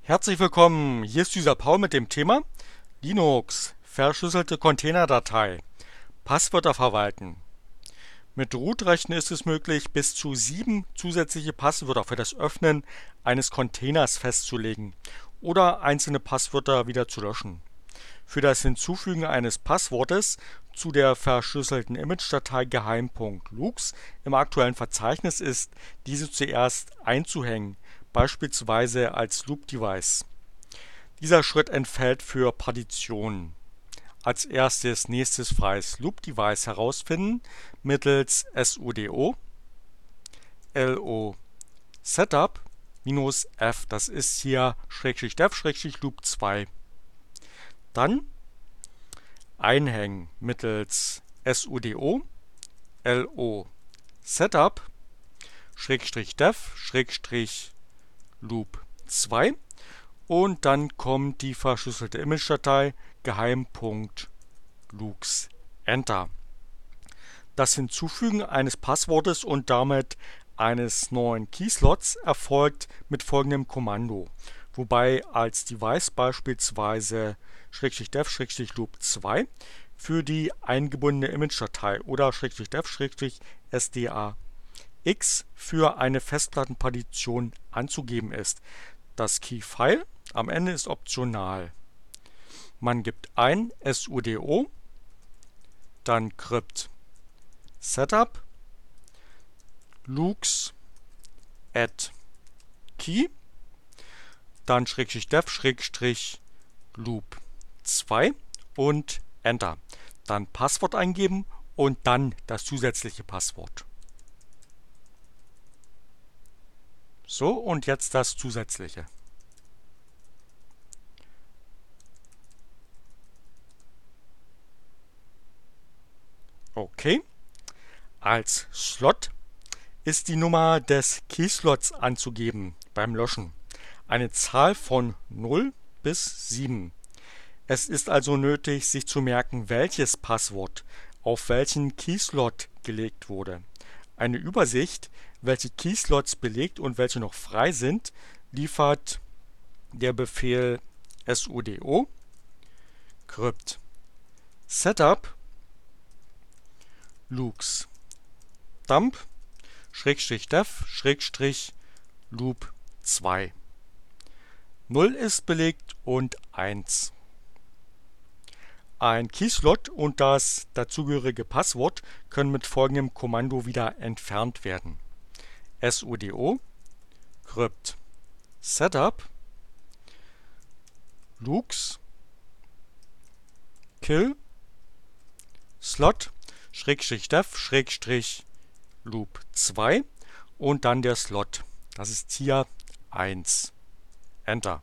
Herzlich willkommen, hier ist dieser Paul mit dem Thema Linux, verschlüsselte Containerdatei, Passwörter verwalten. Mit Root-Rechten ist es möglich, bis zu 7 zusätzliche Passwörter für das Öffnen eines Containers festzulegen oder einzelne Passwörter wieder zu löschen. Für das Hinzufügen eines Passwortes zu der verschlüsselten Image-Datei geheim.lux im aktuellen Verzeichnis ist diese zuerst einzuhängen, beispielsweise als Loop-Device. Dieser Schritt entfällt für Partitionen. Als erstes nächstes freies Loop-Device herausfinden mittels sudo lo setup -f, das ist hier /dev /loop2. Dann einhängen mittels sudo lo setup -dev -loop2 und dann kommt die verschlüsselte Image-Datei geheim.lux. Enter. Das Hinzufügen eines Passwortes und damit eines neuen Keyslots erfolgt mit folgendem Kommando, wobei als Device beispielsweise /dev -loop2 für die eingebundene Image-Datei oder /dev -sdax für eine Festplattenpartition anzugeben ist. Das Key-File am Ende ist optional. Man gibt ein sudo, dann crypt setup lux add key, dann /dev -loop2 und Enter. Dann Passwort eingeben und dann das zusätzliche Passwort. So, und jetzt das zusätzliche. Okay. Als Slot ist die Nummer des Keyslots anzugeben beim Löschen. Eine Zahl von 0 bis 7. Es ist also nötig, sich zu merken, welches Passwort auf welchen Keyslot gelegt wurde. Eine Übersicht, welche Keyslots belegt und welche noch frei sind, liefert der Befehl sudo crypt setup lux dump /dev -loop2. 0 ist belegt und 1. Ein Keyslot und das dazugehörige Passwort können mit folgendem Kommando wieder entfernt werden. sudo crypt setup lux kill slot /dev -loop2 und dann der Slot. Das ist hier 1. Enter.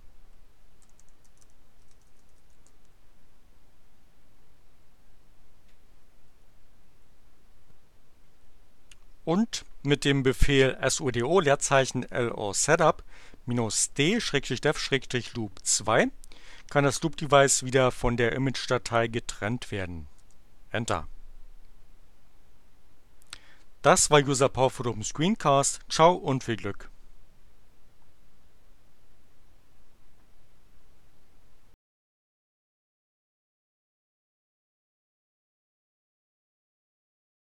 Und mit dem Befehl sudo Leerzeichen lo setup -d /dev -loop2 kann das Loop-Device wieder von der Image-Datei getrennt werden. Enter. Das war User Paul für den Screencast. Ciao und viel Glück!